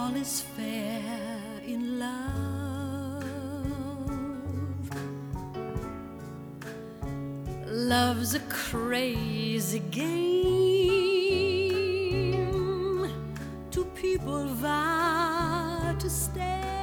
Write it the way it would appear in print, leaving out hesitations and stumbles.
all is fair in love. Love's a crazy game. Two people vow to stay.